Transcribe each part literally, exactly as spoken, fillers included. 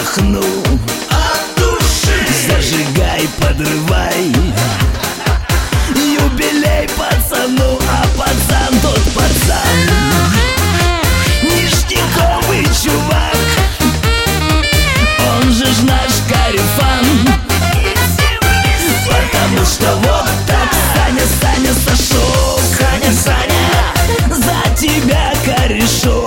вздохну от души. Зажигай, подрывай, юбилей пацану, а пацан тот пацан, ништяковый чувак. Он же ж наш корефан, потому что вот так Саня, Саня, Сашок, Саня, Саня, за тебя корешок,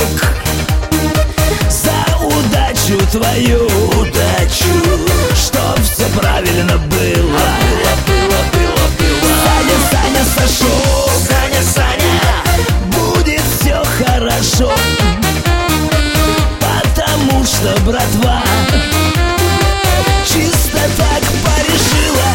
за удачу твою, удачу, чтоб все правильно было, было, было, было, было. Саня, Саня, Сашок, Саня, Саня, будет все хорошо, потому что братва чисто так порешила.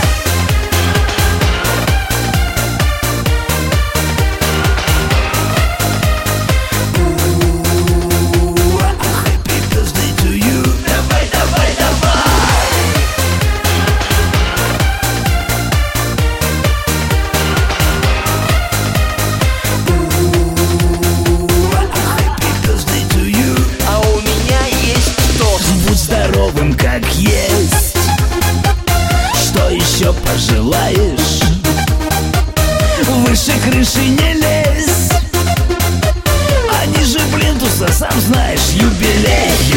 Как есть, что еще пожелаешь? Выше крыши не лезь, а ниже плинтуса, сам знаешь, юбилей.